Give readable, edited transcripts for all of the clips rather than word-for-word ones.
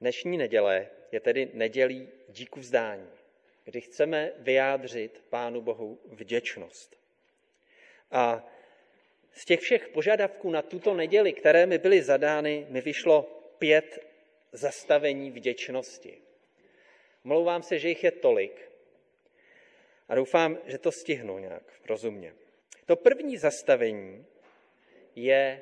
Dnešní neděle je tedy nedělí díku vzdání, kdy chceme vyjádřit Pánu Bohu vděčnost. A z těch všech požadavků na tuto neděli, které mi byly zadány, mi vyšlo 5 zastavení vděčnosti. Omlouvám se, že jich je tolik a doufám, že to stihnu nějak rozumně. To první zastavení je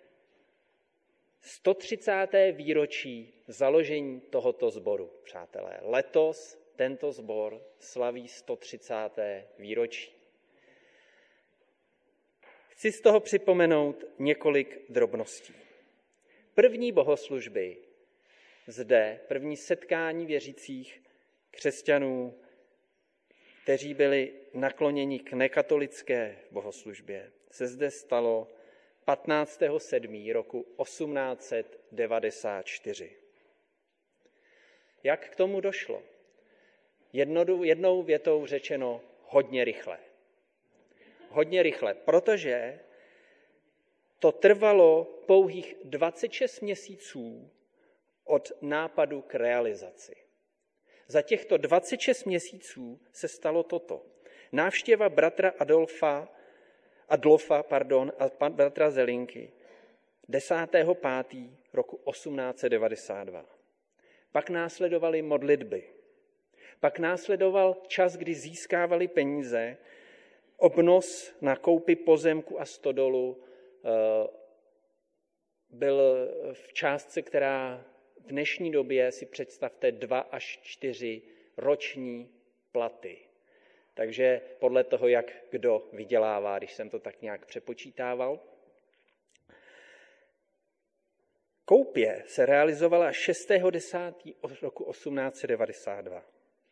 130. výročí založení tohoto sboru, přátelé. Letos tento sbor slaví 130. výročí. Chci z toho připomenout několik drobností. První bohoslužby zde, první setkání věřících křesťanů, kteří byli nakloněni k nekatolické bohoslužbě, se zde stalo 15.7. roku 1894. Jak k tomu došlo? Jednou větou řečeno hodně rychle. Hodně rychle, protože to trvalo pouhých 26 měsíců od nápadu k realizaci. Za těchto 26 měsíců se stalo toto. Návštěva bratra Adolfa a bratra Zelinky 10.5. roku 1892. Pak následovaly modlitby. Pak následoval čas, kdy získávali peníze. Obnos na koupi pozemku a stodolu byl v částce, která v dnešní době si představte 2 až 4 roční platy. Takže podle toho, jak kdo vydělává, když jsem to tak nějak přepočítával. Koupě se realizovala 6.10. roku 1892.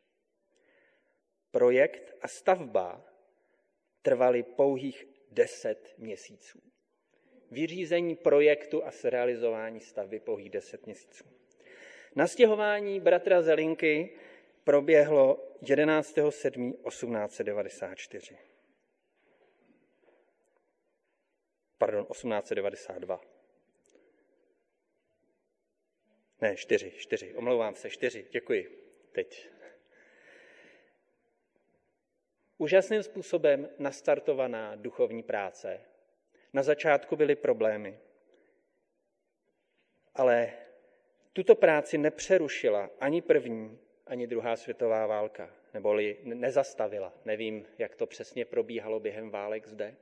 Projekt a stavba trvaly pouhých 10 měsíců. Vyřízení projektu a zrealizování stavby pouhých 10 měsíců. Nastěhování bratra Zelinky proběhlo 11.7.1894. Pardon, 1892. Ne, 4, omlouvám se, 4, děkuji, teď. Úžasným způsobem nastartovaná duchovní práce. Na začátku byly problémy, ale tuto práci nepřerušila ani první, ani druhá světová válka, neboli nezastavila. Nevím, jak to přesně probíhalo během válek zde.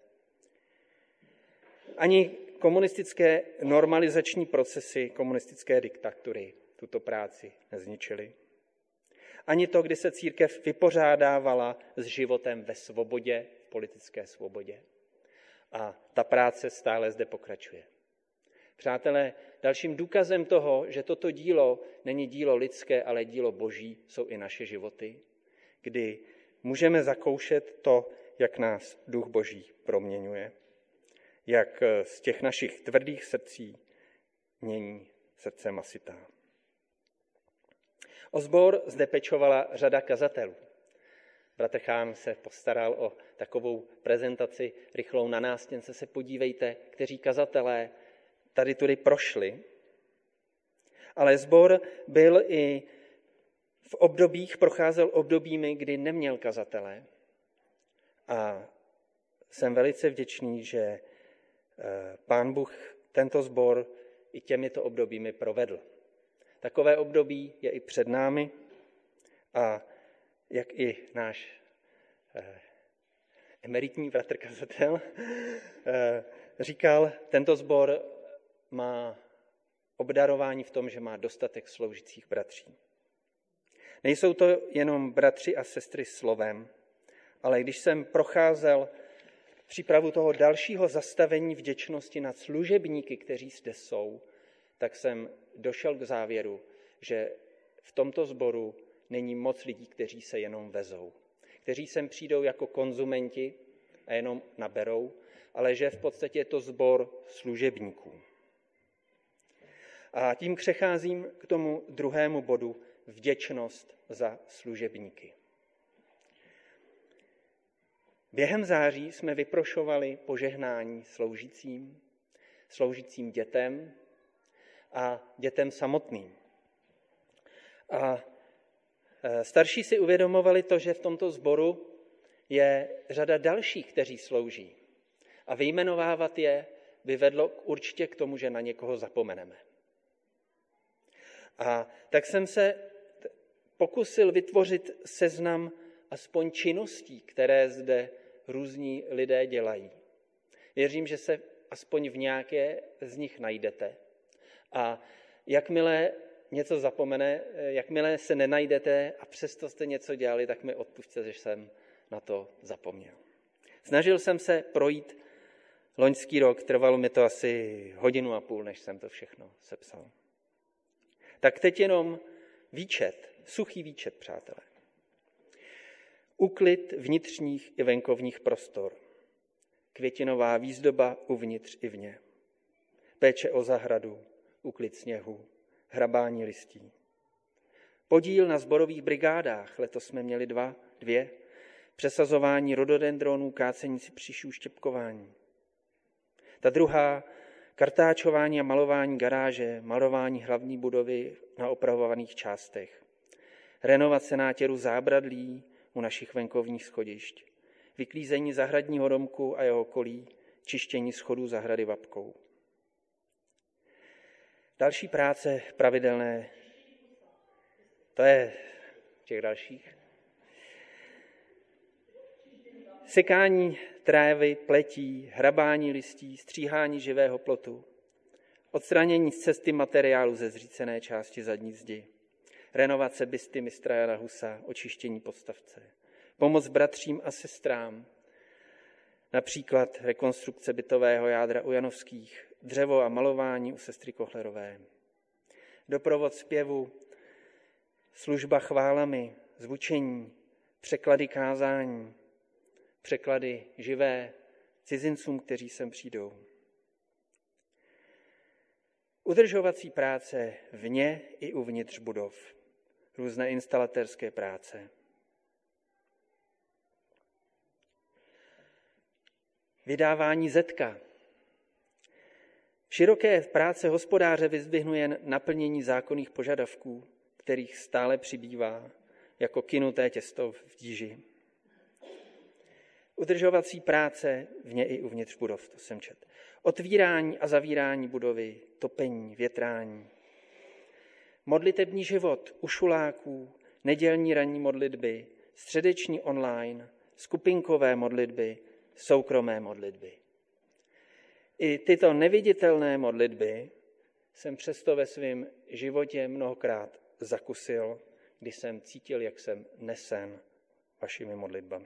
Ani komunistické normalizační procesy, komunistické diktatury tuto práci nezničily. Ani to, kdy se církev vypořádávala s životem ve svobodě, v politické svobodě. A ta práce stále zde pokračuje. Přátelé, dalším důkazem toho, že toto dílo není dílo lidské, ale dílo boží, jsou i naše životy, kdy můžeme zakoušet to, jak nás duch boží proměňuje, jak z těch našich tvrdých srdcí mění srdce masitá. O sbor zde pečovala řada kazatelů. Bratr Chám se postaral o takovou prezentaci rychlou na nástěnce. Se podívejte, kteří kazatelé tady tudy prošli. Ale sbor byl i procházel obdobími, kdy neměl kazatele. A jsem velice vděčný, že Pán Bůh tento sbor i těmito obdobími provedl. Takové období je i před námi a jak i náš emeritní bratr kazatel říkal, tento sbor má obdarování v tom, že má dostatek sloužících bratří. Nejsou to jenom bratři a sestry slovem, ale když jsem procházel přípravu toho dalšího zastavení vděčnosti nad služebníky, kteří zde jsou, tak jsem došel k závěru, že v tomto sboru není moc lidí, kteří se jenom vezou. Kteří sem přijdou jako konzumenti a jenom naberou, ale že v podstatě je to sbor služebníků. A tím přecházím k tomu druhému bodu, vděčnost za služebníky. Během září jsme vyprošovali požehnání sloužícím dětem a dětem samotným. A starší si uvědomovali to, že v tomto sboru je řada dalších, kteří slouží. A vyjmenovávat je by vedlo určitě k tomu, že na někoho zapomeneme. A tak jsem se pokusil vytvořit seznam aspoň činností, které zde různí lidé dělají. Věřím, že se aspoň v nějaké z nich najdete. A jakmile něco zapomene, jakmile se nenajdete a přesto jste něco dělali, tak mi odpusťte, že jsem na to zapomněl. Snažil jsem se projít loňský rok, trvalo mi to asi 1,5 hodiny, než jsem to všechno sepsal. Tak teď jenom výčet, suchý výčet, přátelé. Úklid vnitřních i venkovních prostor. Květinová výzdoba uvnitř i vně. Péče o zahradu, úklid sněhu, hrabání listí. Podíl na sborových brigádách, letos jsme měli dvě, přesazování rododendronů, kácení si příšů, štěpkování. Ta druhá, kartáčování a malování garáže, malování hlavní budovy na opravovaných částech. Renovace nátěru zábradlí u našich venkovních schodišť. Vyklízení zahradního domku a jeho okolí, čištění schodů zahrady vapkou. Další práce pravidelné, to je těch dalších. Sekání trávy, pletí, hrabání listí, stříhání živého plotu, odstranění z cesty materiálu ze zřícené části zadní zdi, renovace bysty mistra Jana Husa, očištění podstavce, pomoc bratřím a sestrám, například rekonstrukce bytového jádra u Janovských, dřevo a malování u sestry Kochlerové, doprovod zpěvu, služba chválami, zvučení, překlady kázání, překlady živé cizincům, kteří sem přijdou. Udržovací práce vně i uvnitř budov, různé instalatérské práce. Vydávání zetka. Široké práce hospodáře vyzdvihnuje naplnění zákonných požadavků, kterých stále přibývá, jako kynuté těsto v tíži. Udržovací práce vně i uvnitř budov, to jsem četl. Otvírání a zavírání budovy, topení, větrání. Modlitební život u šuláků, nedělní ranní modlitby, středeční online, skupinkové modlitby, soukromé modlitby. I tyto neviditelné modlitby jsem přesto ve svém životě mnohokrát zakusil, když jsem cítil, jak jsem nesen vašimi modlitbami.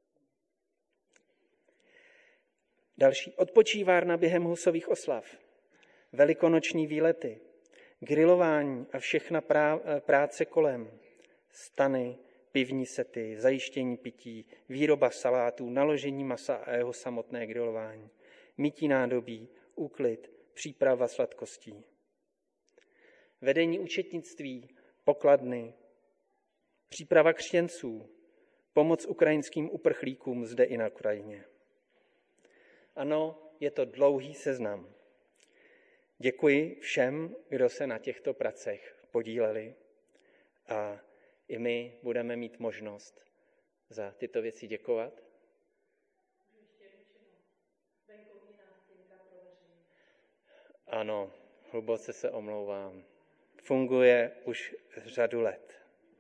Další. Odpočívárna během Husových oslav, velikonoční výlety, grilování a všechna práce kolem, stany, pivní sety, zajištění pití, výroba salátů, naložení masa a jeho samotné grilování, mytí nádobí, úklid, příprava sladkostí. Vedení účetnictví, pokladny, příprava křtěnců, pomoc ukrajinským uprchlíkům zde i na Ukrajině. Ano, je to dlouhý seznam. Děkuji všem, kdo se na těchto pracech podíleli a i my budeme mít možnost za tyto věci děkovat. Ano, hluboce se omlouvám. Funguje už řadu let.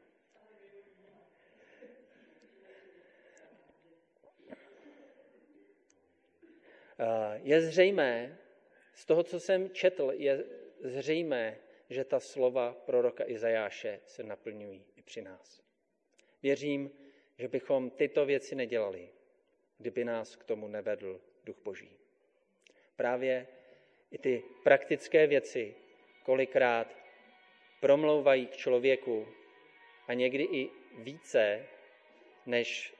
Je zřejmé, z toho, co jsem četl, je zřejmé, že ta slova proroka Izajáše se naplňují i při nás. Věřím, že bychom tyto věci nedělali, kdyby nás k tomu nevedl Duch Boží. Právě i ty praktické věci kolikrát promlouvají k člověku a někdy i více než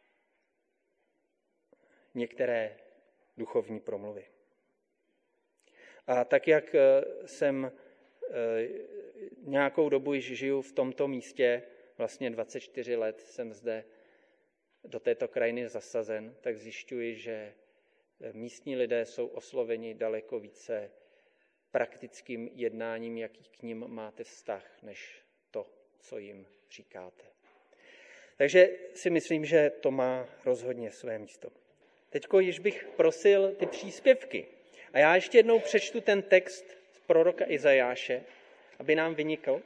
některé duchovní promluvy. A tak, jak jsem nějakou dobu již žiju v tomto místě, vlastně 24 let jsem zde do této krajiny zasazen, tak zjišťuji, že místní lidé jsou osloveni daleko více praktickým jednáním, jaký k nim máte vztah, než to, co jim říkáte. Takže si myslím, že to má rozhodně své místo. Teďko již bych prosil ty příspěvky. A já ještě jednou přečtu ten text z proroka Izajáše, aby nám vynikl.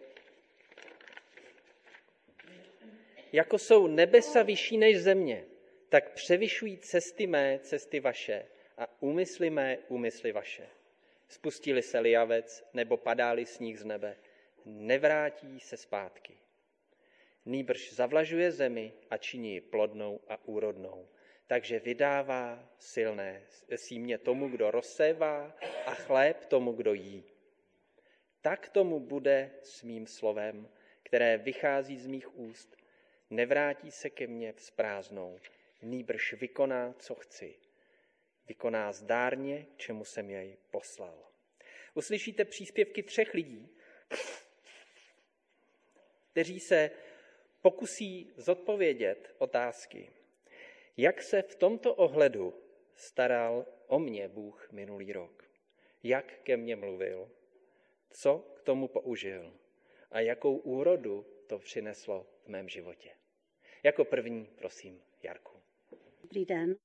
Jako jsou nebesa vyšší než země, tak převyšují cesty mé, cesty vaše a úmysly mé, úmysly vaše. Spustí-li se lijavec nebo padá-li sníh z nebe, nevrátí se zpátky. Nýbrž zavlažuje zemi a činí ji plodnou a úrodnou. Takže vydává silné símě tomu, kdo rozsévá, a chléb tomu, kdo jí. Tak tomu bude s mým slovem, které vychází z mých úst. Nevrátí se ke mně vzprázdnou, nýbrž vykoná, co chci. Vykoná zdárně, k čemu jsem jej poslal. Uslyšíte příspěvky 3 lidí, kteří se pokusí zodpovědět otázky, jak se v tomto ohledu staral o mě Bůh minulý rok, jak ke mně mluvil, co k tomu použil a jakou úrodu to přineslo v mém životě. Jako první, prosím, Jarku. Dobrý den.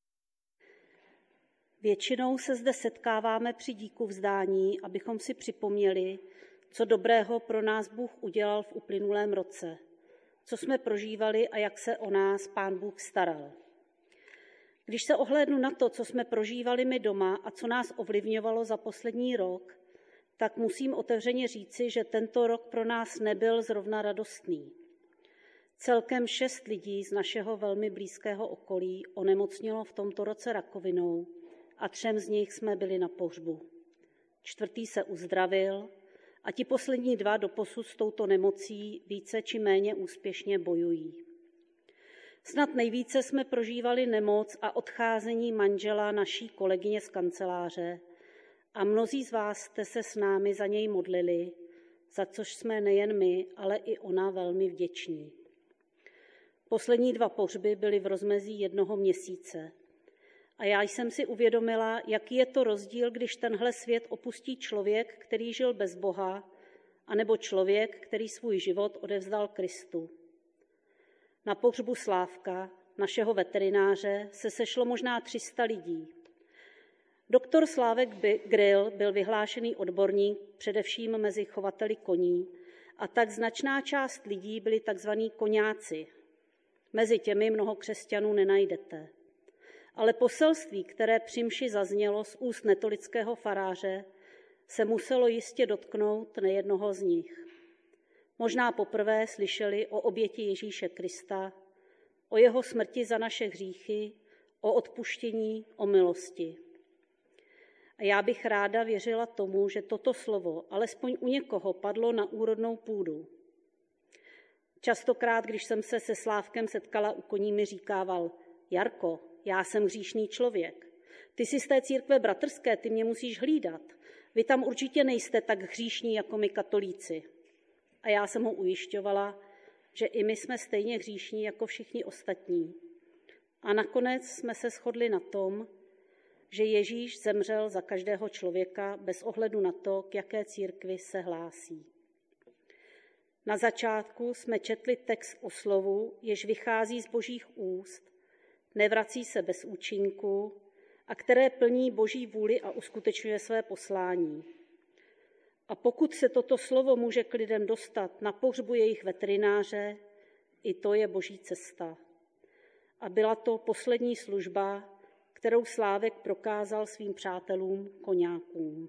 Většinou se zde setkáváme při díkuvzdání, abychom si připomněli, co dobrého pro nás Bůh udělal v uplynulém roce, co jsme prožívali a jak se o nás Pán Bůh staral. Když se ohlédnu na to, co jsme prožívali my doma a co nás ovlivňovalo za poslední rok, tak musím otevřeně říci, že tento rok pro nás nebyl zrovna radostný. Celkem 6 lidí z našeho velmi blízkého okolí onemocnělo v tomto roce rakovinou a 3 z nich jsme byli na pohřbu. 4. se uzdravil a ti poslední 2 doposud s touto nemocí více či méně úspěšně bojují. Snad nejvíce jsme prožívali nemoc a odcházení manžela naší kolegyně z kanceláře a mnozí z vás jste se s námi za něj modlili, za což jsme nejen my, ale i ona velmi vděční. Poslední 2 pohřby byly v rozmezí 1 měsíce. A já jsem si uvědomila, jaký je to rozdíl, když tenhle svět opustí člověk, který žil bez Boha, anebo člověk, který svůj život odevzdal Kristu. Na pohřbu Slávka, našeho veterináře, se sešlo možná 300 lidí. Doktor Slávek Grill byl vyhlášený odborník především mezi chovateli koní a tak značná část lidí byli takzvaní koňáci. Mezi těmi mnoho křesťanů nenajdete. Ale poselství, které při mši zaznělo z úst netolického faráře, se muselo jistě dotknout nejednoho z nich. Možná poprvé slyšeli o oběti Ježíše Krista, o jeho smrti za naše hříchy, o odpuštění, o milosti. A já bych ráda věřila tomu, že toto slovo alespoň u někoho padlo na úrodnou půdu. Častokrát, když jsem se se Slávkem setkala u koní, mi říkával: Jarko, já jsem hříšný člověk. Ty jsi z té církve bratrské, ty mě musíš hlídat. Vy tam určitě nejste tak hříšní jako my katolíci. A já jsem ho ujišťovala, že i my jsme stejně hříšní jako všichni ostatní. A nakonec jsme se shodli na tom, že Ježíš zemřel za každého člověka bez ohledu na to, k jaké církvi se hlásí. Na začátku jsme četli text o slovu, jež vychází z Božích úst, nevrací se bez účinku a které plní Boží vůli a uskutečňuje své poslání. A pokud se toto slovo může k lidem dostat na pohřbu jejich veterináře, i to je Boží cesta. A byla to poslední služba, kterou Slávek prokázal svým přátelům koňákům.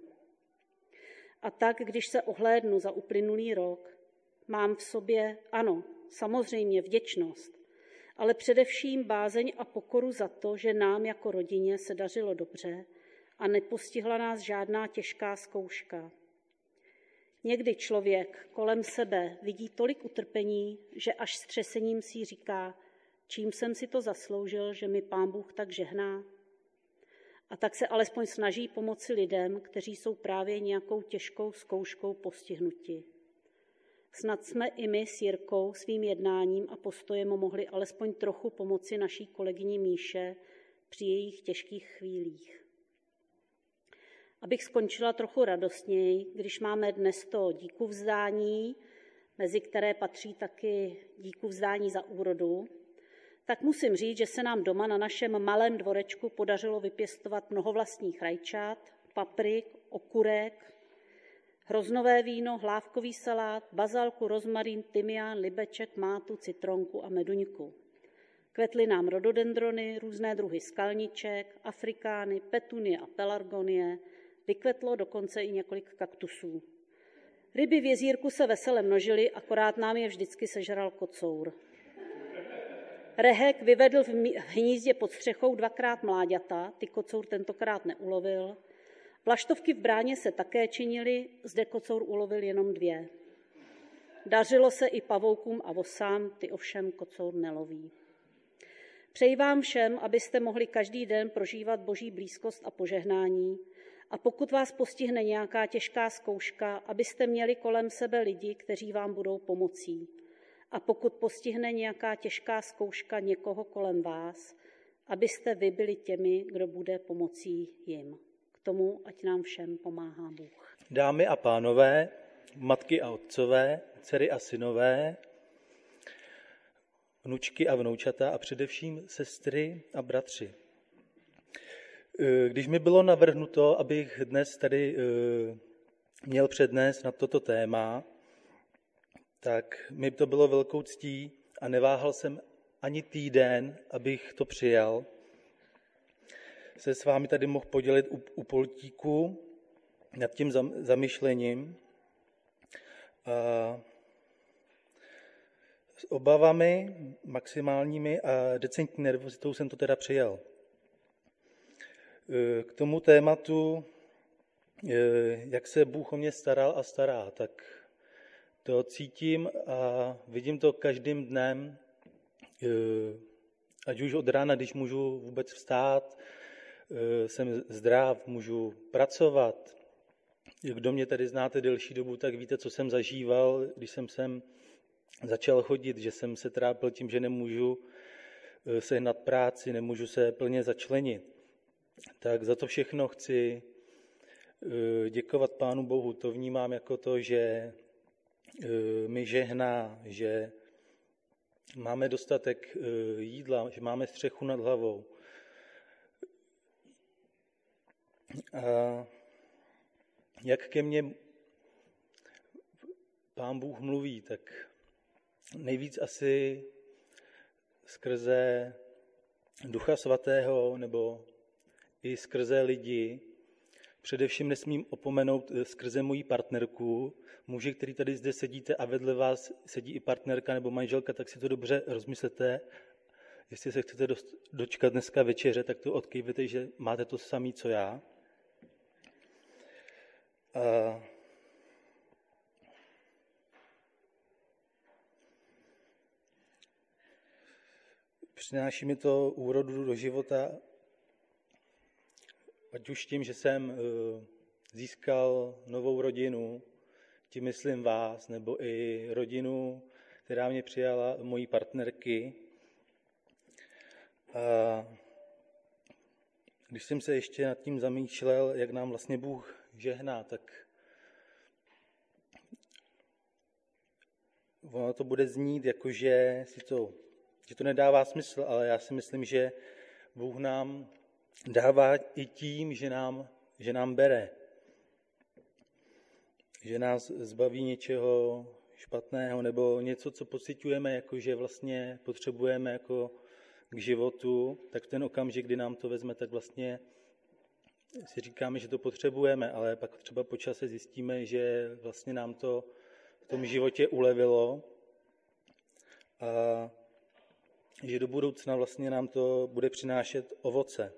A tak, když se ohlédnu za uplynulý rok, mám v sobě, ano, samozřejmě vděčnost, ale především bázeň a pokoru za to, že nám jako rodině se dařilo dobře a nepostihla nás žádná těžká zkouška. Někdy člověk kolem sebe vidí tolik utrpení, že až s třesením si říká, čím jsem si to zasloužil, že mi Pán Bůh tak žehná. A tak se alespoň snaží pomoci lidem, kteří jsou právě nějakou těžkou zkouškou postihnuti. Snad jsme i my s Jirkou svým jednáním a postojem mohli alespoň trochu pomoci naší kolegyni Míše při jejich těžkých chvílích. Abych skončila trochu radostněji, když máme dnes to díkuvzdání, mezi které patří taky díku vzdání za úrodu, tak musím říct, že se nám doma na našem malém dvorečku podařilo vypěstovat mnoho vlastních rajčat, paprik, okurek, hroznové víno, hlávkový salát, bazalku, rozmarín, tymián, libeček, mátu, citronku a meduňku. Kvetly nám rododendrony, různé druhy skalniček, afrikány, petunie a pelargonie, vykvetlo dokonce i několik kaktusů. Ryby v jezírku se vesele množily, akorát nám je vždycky sežral kocour. Rehek vyvedl v hnízdě pod střechou 2krát mláďata, ty kocour tentokrát neulovil. Vlaštovky v bráně se také činily, zde kocour ulovil jenom 2. Dařilo se i pavoukům a vosám, ty ovšem kocour neloví. Přeji vám všem, abyste mohli každý den prožívat Boží blízkost a požehnání, a pokud vás postihne nějaká těžká zkouška, abyste měli kolem sebe lidi, kteří vám budou pomocí. A pokud postihne nějaká těžká zkouška někoho kolem vás, abyste vy byli těmi, kdo bude pomocí jim. K tomu, ať nám všem pomáhá Bůh. Dámy a pánové, matky a otcové, dcery a synové, vnučky a vnoučata a především sestry a bratři. Když mi bylo navrhnuto, abych dnes tady měl přednést na toto téma, tak mi to bylo velkou ctí a neváhal jsem ani týden, abych to přijal. Se s vámi tady mohl podělit u pultíku nad tím zamyšlením. A s obavami maximálními a decentní nervozitou jsem to teda přijal. K tomu tématu, jak se Bůh o mě staral a stará, tak to cítím a vidím to každým dnem, ať už od rána, když můžu vůbec vstát, jsem zdrav, můžu pracovat. Kdo mě tady znáte delší dobu, tak víte, co jsem zažíval, když jsem sem začal chodit, že jsem se trápil tím, že nemůžu sehnat práci, nemůžu se plně začlenit. Tak za to všechno chci děkovat Pánu Bohu. To vnímám jako to, že mi žehná, že máme dostatek jídla, že máme střechu nad hlavou. A jak ke mně Pán Bůh mluví, tak nejvíc asi skrze Ducha Svatého nebo i skrze lidi. Především nesmím opomenout skrze moji partnerku. Muži, který tady zde sedíte a vedle vás sedí i partnerka nebo manželka, tak si to dobře rozmyslete. Jestli se chcete dočkat dneska večeře, tak to odkývete, že máte to samé, co já. Přináší mi to úrodu do života, ať už tím, že jsem získal novou rodinu, tím myslím vás, nebo i rodinu, která mě přijala, mojí partnerky. A když jsem se ještě nad tím zamýšlel, jak nám vlastně Bůh žehná, tak ono to bude znít, jakože že to nedává smysl, ale já si myslím, že Bůh nám dává i tím, že nám bere. Že nás zbaví něčeho špatného nebo něco, co pociťujeme, jako že vlastně potřebujeme jako k životu, tak v ten okamžik, kdy nám to vezme, tak vlastně si říkáme, že to potřebujeme, ale pak třeba po čase zjistíme, že vlastně nám to v tom životě ulevilo a že do budoucna vlastně nám to bude přinášet ovoce.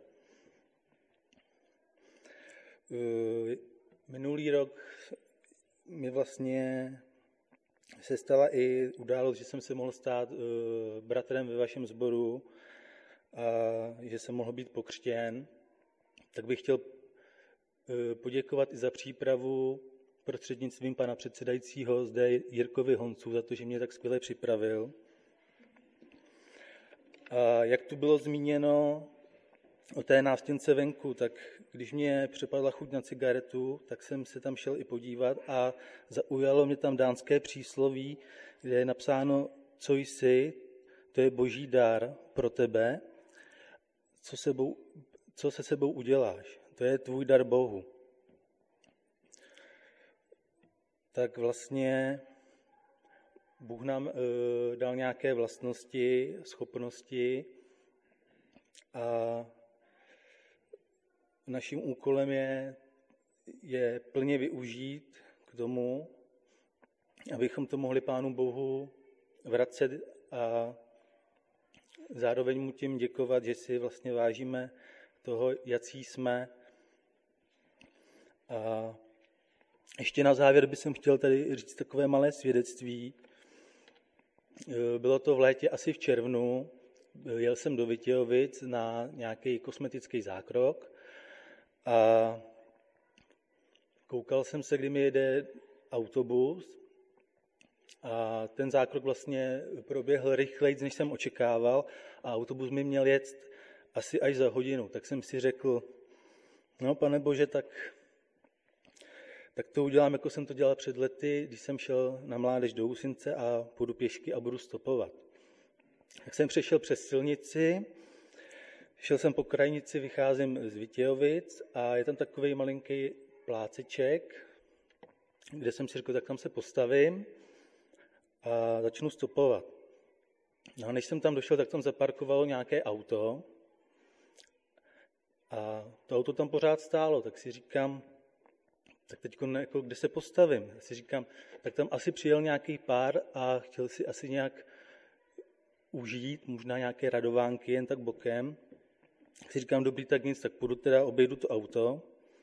Minulý rok mi vlastně se stala i událost, že jsem se mohl stát bratrem ve vašem sboru a že jsem mohl být pokřtěn. Tak bych chtěl poděkovat i za přípravu prostřednictvím pana předsedajícího zde Jirkovi Honcu za to, že mě tak skvěle připravil. A jak tu bylo zmíněno, o té nástěnce venku, tak když mě přepadla chuť na cigaretu, tak jsem se tam šel i podívat a zaujalo mě tam dánské přísloví, kde je napsáno, co jsi, to je boží dar pro tebe, co se sebou uděláš, to je tvůj dar Bohu. Tak vlastně Bůh nám dal nějaké vlastnosti, schopnosti a naším úkolem je plně využít k tomu, abychom to mohli Pánu Bohu vracet a zároveň mu tím děkovat, že si vlastně vážíme toho, jací jsme. A ještě na závěr bych chtěl tady říct takové malé svědectví. Bylo to v létě, asi v červnu. Jel jsem do Vitějovic na nějaký kosmetický zákrok a koukal jsem se, kdy mi jede autobus a ten zákrok vlastně proběhl rychleji, než jsem očekával a autobus mi měl jet asi až za hodinu. Tak jsem si řekl, no Pane Bože, tak to udělám, jako jsem to dělal před lety, když jsem šel na mládež do Úsince a půjdu pěšky a budu stopovat. Tak jsem přešel přes silnici, šel jsem po krajnici, vycházím z Vitějovic a je tam takový malinký pláceček, kde jsem si řekl, tak tam se postavím a začnu stopovat. No a než jsem tam došel, tak tam zaparkovalo nějaké auto a to auto tam pořád stálo, tak si říkám, tak teď jako, kde se postavím? Já si říkám, tak tam asi přijel nějaký pár a chtěl si asi nějak užít, možná nějaké radovánky jen tak bokem. Tak si říkám, dobrý, tak nic, tak půjdu teda, obejdu to auto.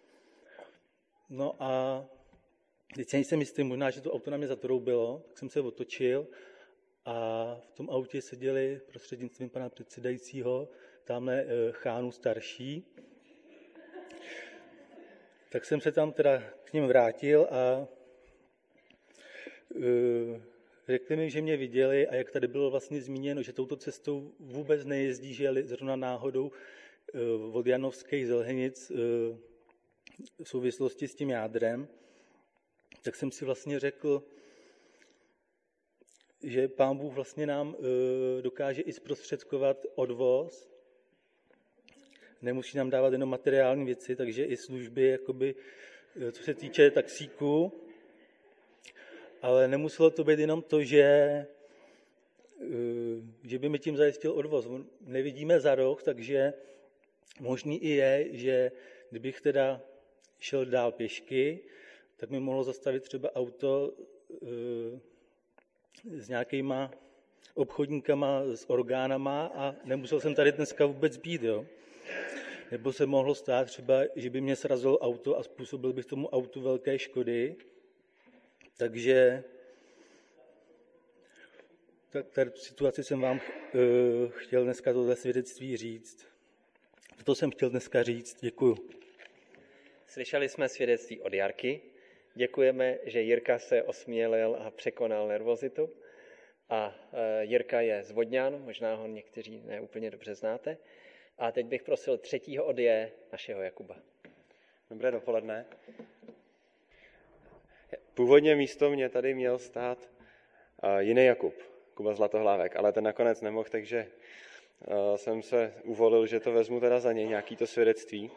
No a teď si nejsem jistý, možná, že to auto na mě zatroubilo, tak jsem se otočil a v tom autě seděli prostřednictvím pana předsedajícího tamhle chánů starší. Tak jsem se tam teda k ním vrátil a řekli mi, že mě viděli a jak tady bylo vlastně zmíněno, že touto cestou vůbec nejezdí, že jeli zrovna náhodou od Janovských Zelhenic v souvislosti s tím jádrem, tak jsem si vlastně řekl, že Pán Bůh vlastně nám dokáže i zprostředkovat odvoz. Nemusí nám dávat jenom materiální věci, takže i služby, jakoby, co se týče taxíku. Ale nemuselo to být jenom to, že by mi tím zajistil odvoz. Nevidíme za roh, takže možný i je, že kdybych teda šel dál pěšky, tak mi mohlo zastavit třeba auto s nějakýma obchodníkama, s orgánama a nemusel jsem tady dneska vůbec být, jo. Nebo se mohlo stát třeba, že by mě srazilo auto a způsobil bych tomu autu velké škody. Takže tady situaci jsem vám chtěl dneska tohle svědectví říct. To jsem chtěl dneska říct. Děkuju. Slyšeli jsme svědectví od Jarky. Děkujeme, že Jirka se osmělil a překonal nervozitu. A Jirka je z Vodňan, možná ho někteří neúplně dobře znáte. A teď bych prosil třetího odje našeho Jakuba. Dobré dopoledne. Původně místo mě tady měl stát jiný Jakub, Kuba Zlatohlávek, ale ten nakonec nemohl, takže jsem se uvolil, že to vezmu teda za něj, nějaký to svědectví.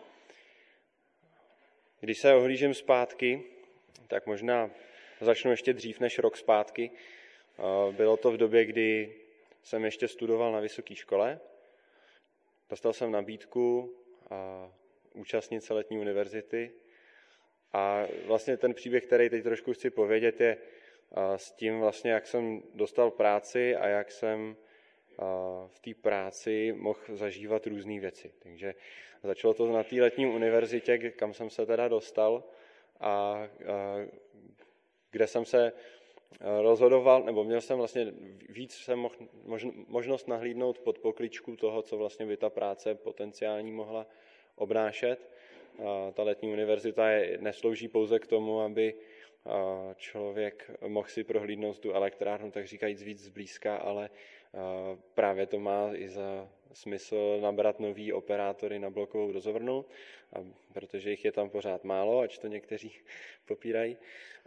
Když se ohlížím zpátky, tak možná začnu ještě dřív než rok zpátky. Bylo to v době, kdy jsem ještě studoval na vysoké škole. Dostal jsem nabídku účastnit se letní univerzity a vlastně ten příběh, který teď trošku chci povědět, je s tím vlastně, jak jsem dostal práci a jak jsem v té práci mohl zažívat různé věci. Takže začalo to na té letní univerzitě, kam jsem se teda dostal a kde jsem se rozhodoval, nebo měl jsem vlastně víc možnost nahlídnout pod pokličku toho, co vlastně by ta práce potenciální mohla obnášet. Ta letní univerzita neslouží pouze k tomu, aby člověk mohl si prohlídnout tu elektrárnu, tak říkajíc víc zblízka, ale právě to má i za smysl nabrat nový operátory na blokovou dozovrnu, protože jich je tam pořád málo, ač to někteří popírají.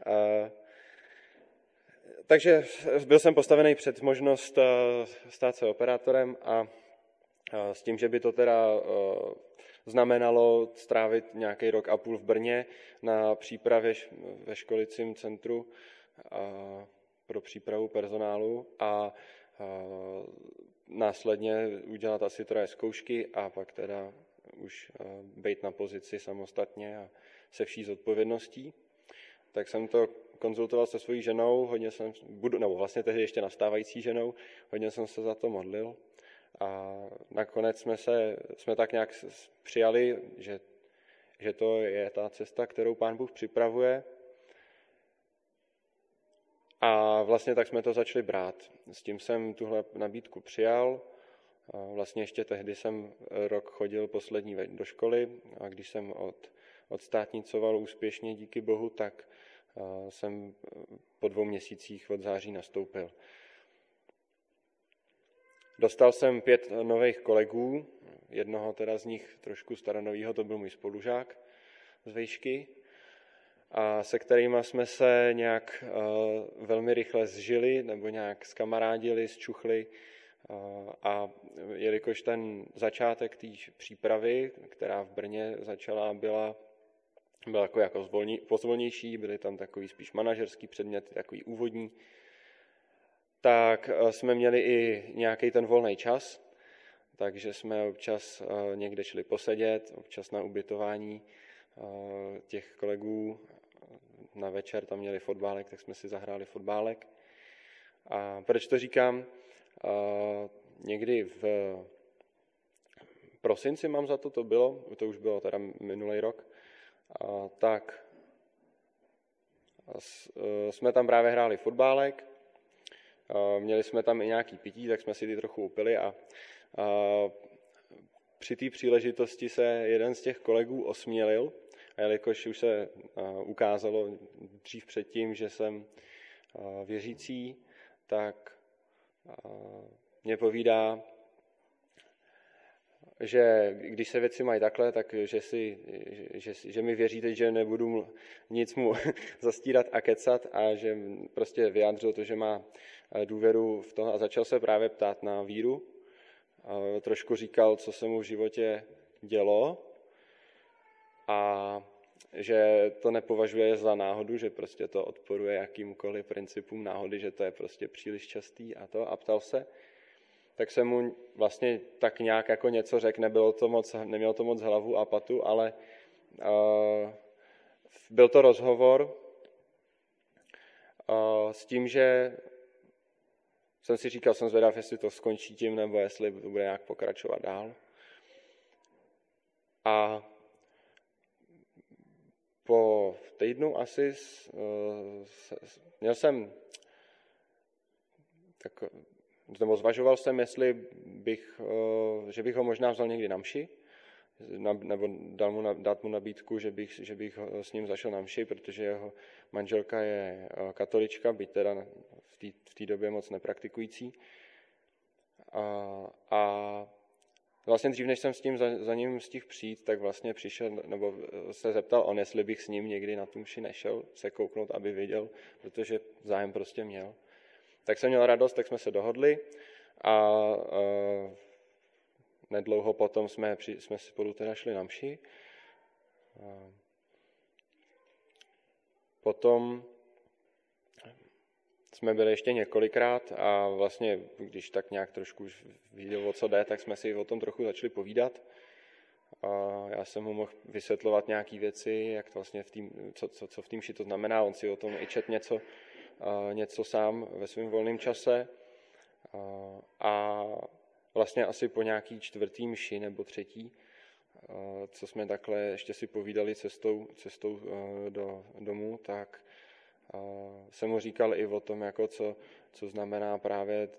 Takže byl jsem postavený před možnost stát se operátorem a s tím, že by to teda znamenalo strávit nějaký rok a půl v Brně na přípravě ve školicím centru pro přípravu personálu a následně udělat asi 3 zkoušky a pak teda už být na pozici samostatně a se vší zodpovědností. Tak jsem to konzultoval se svojí ženou, vlastně tehdy ještě nastávající ženou, hodně jsem se za to modlil. A nakonec jsme tak nějak přijali, že to je ta cesta, kterou Pán Bůh připravuje. A vlastně tak jsme to začali brát. S tím jsem tuhle nabídku přijal. Vlastně ještě tehdy jsem rok chodil poslední do školy a když jsem odstátnicoval úspěšně díky Bohu, tak jsem po 2 měsících od září nastoupil. Dostal jsem 5 nových kolegů, jednoho teda z nich trošku staronovýho, to byl můj spolužák z vejšky, a se kterými jsme se nějak velmi rychle zžili nebo nějak zkamarádili, zčuchli. A jelikož ten začátek té přípravy, která v Brně začala, byla jako pozvolnější, byly tam takový spíš manažerský předměty, takový úvodní, tak jsme měli i nějaký ten volný čas, takže jsme občas někde šli posedět, občas na ubytování těch kolegů. Na večer tam měli fotbálek, tak jsme si zahráli fotbálek. A proč to říkám? Někdy v prosinci mám za to bylo, to už bylo teda minulý rok, tak jsme tam právě hráli fotbálek, měli jsme tam i nějaký pití, tak jsme si ty trochu upili a při té příležitosti se jeden z těch kolegů osmělil, a jelikož už se ukázalo dřív předtím, že jsem věřící, tak mě povídá, že když se věci mají takhle, tak že mi věříte, že nebudu nic mu zastírat a kecat a že prostě vyjádřil to, že má důvěru v to a začal se právě ptát na víru. A trošku říkal, co se mu v životě dělo a že to nepovažuje za náhodu, že prostě to odporuje jakýmkoliv principům náhody, že to je prostě příliš častý a ptal se. Tak jsem mu vlastně tak nějak jako něco řekl, nemělo to moc hlavu a patu, ale byl to rozhovor s tím, že jsem si říkal, jsem zvědav, jestli to skončí tím, nebo jestli to bude nějak pokračovat dál. A po týdnu asi měl jsem nebo zvažoval jsem, že bych ho možná vzal někdy na mši, nebo dát mu nabídku, že bych s ním zašel na mši, protože jeho manželka je katolička, byť teda v té době moc nepraktikující. A vlastně dřív, než jsem s tím za ním stihl přijít, tak vlastně přišel, nebo se zeptal on, jestli bych s ním někdy na tu mši nešel, se kouknout, aby věděl, protože zájem prostě měl. Tak jsem měl radost, tak jsme se dohodli a nedlouho potom jsme spolu teda šli na mši. Potom jsme byli ještě několikrát a vlastně, když tak nějak trošku už viděl, o co jde, tak jsme si o tom trochu začali povídat. A já jsem mu mohl vysvětlovat nějaké věci, jak to vlastně co v té mši to znamená. On si o tom i čet něco sám ve svém volném čase. A vlastně asi po nějaký 4. mši nebo 3., co jsme takhle ještě si povídali cestou do domu, tak jsem mu říkal i o tom, jako co znamená právě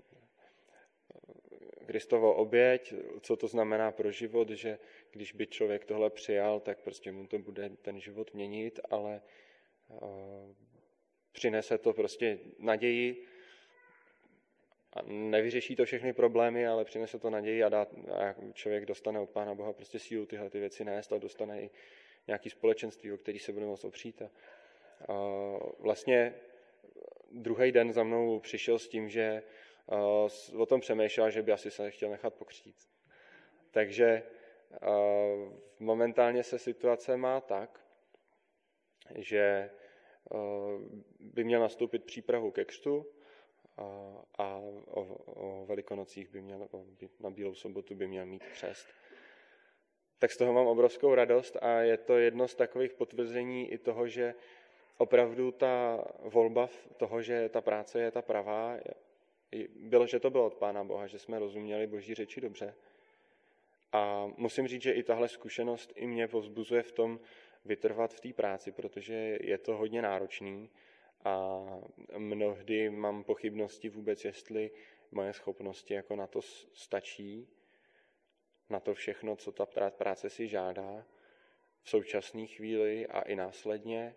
Kristovo oběť, co to znamená pro život, že když by člověk tohle přijal, tak prostě mu to bude ten život měnit, ale Přinese to prostě naději, a nevyřeší to všechny problémy, ale přinese to naději a člověk dostane od Pána Boha prostě sílu tyhle ty věci nést a dostane i nějaký společenství, o který se bude moct opřít. A vlastně druhý den za mnou přišel s tím, že o tom přemýšlel, že by asi se chtěl nechat pokřtít. Takže momentálně se situace má tak, že by měl nastoupit přípravu ke křtu a o Velikonocích na Bílou sobotu by měl mít křest. Tak z toho mám obrovskou radost a je to jedno z takových potvrzení i toho, že opravdu ta volba toho, že ta práce je ta pravá, že to bylo od Pána Boha, že jsme rozuměli Boží řeči dobře. A musím říct, že i tahle zkušenost i mě povzbuzuje v tom vytrvat v té práci, protože je to hodně náročný a mnohdy mám pochybnosti vůbec, jestli moje schopnosti jako na to stačí, na to všechno, co ta práce si žádá v současné chvíli a i následně.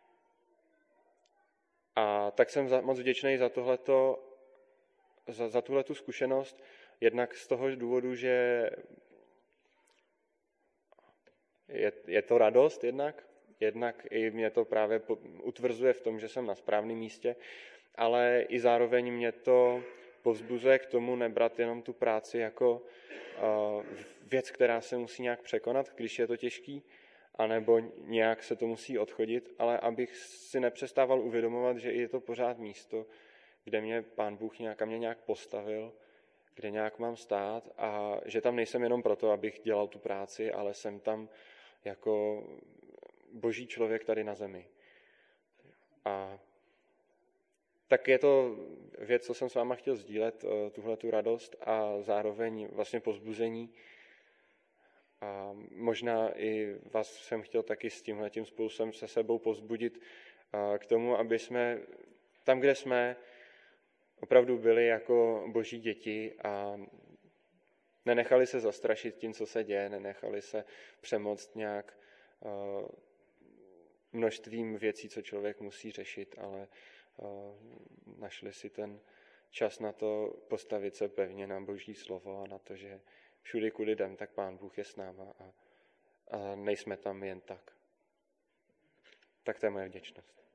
A tak jsem moc vděčný za tuhletu zkušenost, jednak z toho důvodu, že je to radost jednak i mě to právě utvrzuje v tom, že jsem na správném místě, ale i zároveň mě to povzbuzuje k tomu nebrat jenom tu práci jako věc, která se musí nějak překonat, když je to těžký, anebo nějak se to musí odchodit, ale abych si nepřestával uvědomovat, že je to pořád místo, kde mě Pán Bůh nějak postavil, kde nějak mám stát a že tam nejsem jenom proto, abych dělal tu práci, ale jsem tam jako Boží člověk tady na zemi. A tak je to věc, co jsem s váma chtěl sdílet, tuhletu radost a zároveň vlastně povzbuzení. A možná i vás jsem chtěl taky s tímhletím spolu se sebou povzbudit k tomu, aby jsme tam, kde jsme, opravdu byli jako Boží děti a nenechali se zastrašit tím, co se děje, nenechali se přemoct nějak množstvím věcí, co člověk musí řešit, ale našli si ten čas na to postavit se pevně na Boží slovo a na to, že všude, kudy jdem, tak Pán Bůh je s náma a nejsme tam jen tak. Tak to je moje vděčnost.